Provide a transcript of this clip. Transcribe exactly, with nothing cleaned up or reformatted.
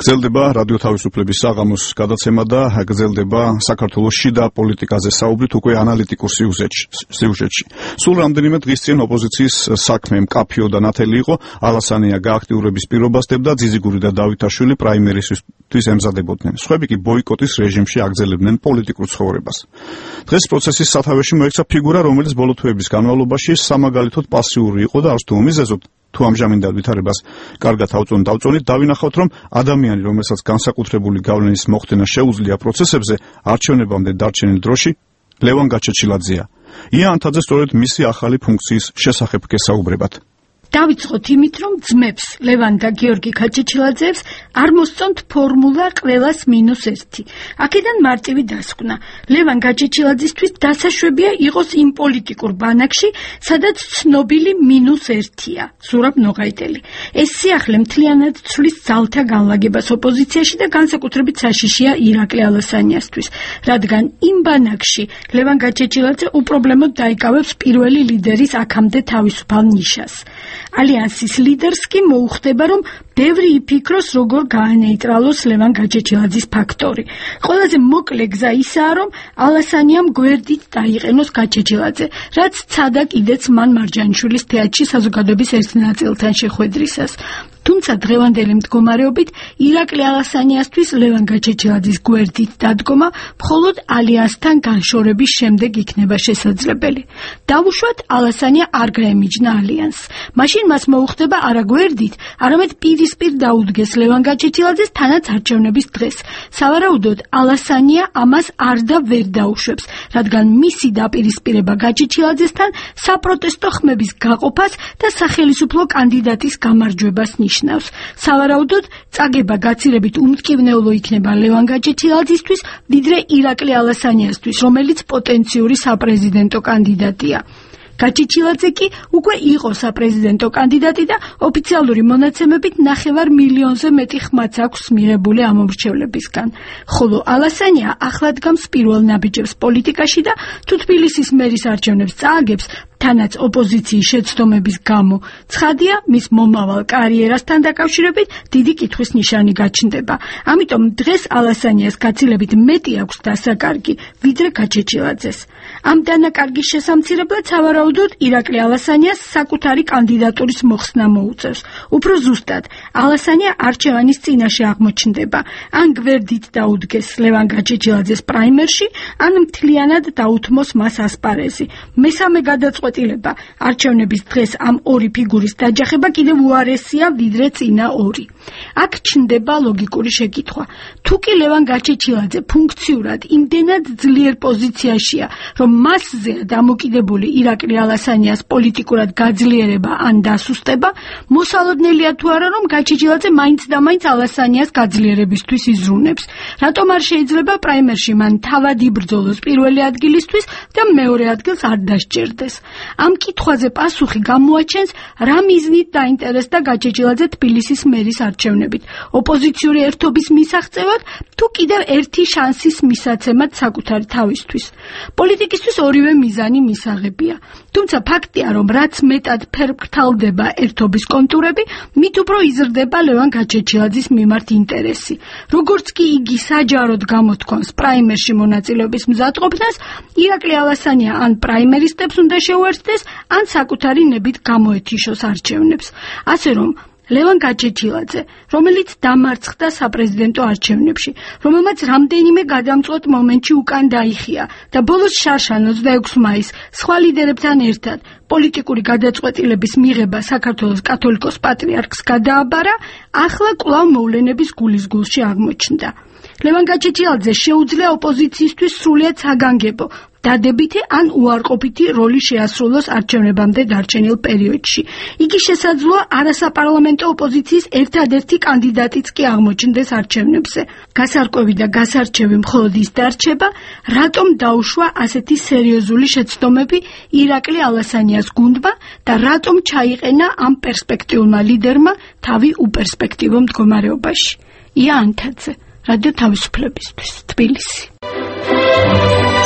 გრძელდება რადიო თავისუფლების საღამოს გადაცემა და გრძელდება საქართველოს შიდა პოლიტიკაზე საუბრით უკვე ანალიტიკურ სიუჟეტში. Სულ რამდენიმე დღის წინ ოპოზიციის საქმე მკაფიო და ნათელი იყო, ალასანია გააქტიურების პირობას დებდა, ძიზიგური და დავითაშვილი პრაიმერისთვის ემზადებოდნენ. სხვები კი ბოიკოტის რეჟიმში აგრძელებდნენ პოლიტიკურ ცხოვრებას. დღეს პროცესის სათავეში მოექცა ფიგურა, რომელიც ბოლო თვეების განმავლობაში სამაგალითოდ პასიური იყო და არც თუ მიზეზოდ თუ ამჟამინდელ ვითარებას კარგად ავწონ დავწონით, დავინახავთ, რომ ადამიანი, რომელსაც განსაკუთრებული გავლენის მოხდენა შეუძლია პროცესებზე, არჩევნებამდე დარჩენილ დროში ლევან გაჩეჩილაძეა. ია ანთაძე სწორედ მისი ახალი ფუნქციის შესახებ გესაუბრებათ. დავიწყოთ იმით, რომ ძმებს ლევან და გიორგი გაჩეჩილაძეებს არ მოსწონთ ფორმულა ყველას მინუს ერთი. აქედან მარტივი დასკვნა. ლევან გაჩეჩილაძისთვის დასაშვებია იყოს იმ პოლიტიკურ ბანაკში, სადაც ცნობილი მინუს ერთია, ზურაბ ნოღაიტელი. ეს სიახლე მთლიანად ცვლის ძალთა განლაგებას ოპოზიციაში და განსაკუთრებით საშიშია ირაკლი ალასანიასთვის, რადგან იმ ბანაკში ლევან გაჩეჩილაძე უპრობლემოდ დაიკავებს პირველი ლიდერის აქამდე თავისუფალ ნიშას. ალიანსის ლიდერს კი მოუხდება, რომ ბევრი იფიქროს, როგორ გაანეიტრალოს ლევან გაჩეჩილაძის ფაქტორი. ყველაზე მოკლე გზა ისაა, რომ ალასანიამ გვერდით დაიყენოს გაჩეჩილაძე, რაც ცადა კიდეც მან მარჯანიშვილის თეატრში საზოგადოების ერთ ნაწილთან შეხვედრისას. თუმცა დღევანდელი მდგომარეობით ირაკლი ალასანიასთვის ლევან გაჩეჩილაძის გვერდით დადგომა მხოლოდ ალიანსთან განშორების შემდეგ იქნება შესაძლებელი. დავუშვათ, ალასანია არ გაემიჯნა ალიანსს. მაშინ მას მოუხდება არა გვერდით, არამედ პირისპირ დაუდგეს ლევან გაჩეჩილაძეს თანაც არჩევნების დღეს. სავარაუდოდ ალასანია ამას არ და ვერ დაუშვებს, რადგან მისი დაპირისპირება გაჩეჩილაძესთან საპროტესტო ხმების გაყოფას და სახელმწიფო კანდიდატის გამარჯვებას ნიშნავს. სავარაუდოდ წაგება გაცილებით უმტკივნეულო იქნება ლევან გაჩეჩილაძისთვის, ვიდრე ირაკლი ალასანიასთვის, რომელიც პოტენციური საპრეზიდენტო კანდიდატია. გაჩეჩილაძე კი უკვე იყო საპრეზიდენტო კანდიდატი და ოფიციალური მონაცემებით ნახევარ მილიონზე მეტი ხმაც აქვს მიღებული ამომრჩევლებისგან. ხოლო ალასანია ახლად გამს პირველ ნაბიჯებს პოლიტიკაში და თუ თბილისის მერის არჩევნებს წააგებს, თანაც ოპოზიციის შეცდომების გამო, ცხადია, მის მომავალ კარიერასთან დაკავშირებით დიდი კითხვის ნიშანი გაჩნდება. ამიტომ დღეს ალასანიას გაცილებით მეტი აქვს დასაკარგი, ვიდრე გაჩეჩილაძეს. ამ დანაკარგის შესამცირებლად სავარაუდოდ ირაკლი ალასანიას საკუთარი კანდიდატურის მოხსნა მოუწევს. უფრო ზუსტად, ალასანია არჩევანის წინაშე აღმოჩნდება, ან გვერდით დაუდგეს ლევან გაჩეჩილაძეს პრაიმერში, ან მთლიანად დაუთმოს მას ასპარეზი. მესამე გადაწყვეტილება, არჩევნების დღეს ამ ორი ფიგურის დაჯახება კიდევ უარესია, ვიდრე წინა ორი. აქ ჩნდება ლოგიკური შეკითხვა. თუ კი ლევან გაჩეჩილაძე ფუნქციურად იმდენად ძლიერ პოზიციაშია, რომ მასზეა დამოკიდებული ირაკლი ალასანიას პოლიტიკურად გაძლიერება ან დასუსტება, მოსალოდნელია თუ არა, რომ გაჩეჩილაძე მაინც და მაინც ალასანიას გაძლიერებისთვის იზრუნებს. რატომ არ შეიძლება პრაიმერში მან თავად იბრძოლოს პირველი ადგილისთვის და მეორე ადგილს არ დასჯერდეს? ამ კითხვაზე პასუხი გამოაჩენს, რა მიზნით დაინტერესდა გაჩეჩილაძე თბილისის მერის არჩევნებით, ოპოზიციური ერთობის მისაღწევად თუ კიდევ ერთი შანსის მისაცემად საკუთარი თავისთვის. პოლიტიკისთვის ორივე მიზანი მისაღებია. თუმცა ფაქტია, რომ რაც მეტად ფერფრთალდება ერთობის კონტურები, მით უფრო იზრდება ლევან გაჩეჩილაძის მიმართ ინტერესი. როგორც კი იგი საჯაროდ გამოთქვამს პრაიმერში მონაწილეობის მზადყოფნას, ირაკლი ალასანია ან პრაიმერისტებს უნდა შეუერთდეს, ან საკუთარი ნებით გამოეთიშოს არჩევნებს. ასე რომ ლევან გაჩეჩილაძე, რომელიც დამარცხდა საპრეზიდენტო არჩევნებში, რომელმაც რამდენიმე გადამწყვეტ მომენტში უკან დაიხია და ბოლოს შარშან ოცდაექვსი მაისს სხვა ლიდერებთან ერთად პოლიტიკური გადაწყვეტილების მიღება საქართველოს კათოლიკოს პატრიარქს გადააბარა, ახლა კვლავ მოვლენების გულის გულში აღმოჩნდა. ლევან გაჩეჩილაძე შეუძლია ოპოზიციისთვის სრულიად საგანგებო, დადებითი ან უარყოფითი როლი შეასრულოს არჩევნებამდე დარჩენილ პერიოდში. იგი შესაძლოა არასაპარლამენტო ოპოზიციის ერთადერთი კანდიდატიც კი აღმოჩნდეს არჩევნებზე. გასარკვევი და გასარჩევი მხოლოდ ის დარჩება, რატომ დაუშვა ასეთი სერიოზული შეცდომები ირაკლი ალასანიას გუნდმა და რატომ ჩაიყენა ამ პერსპექტიულმა ლიდერმა თავი უპერსპექტივო მდგომარეობაში. ია ანთაძე, რადიო თავისუფლებისთვის, თბილისი.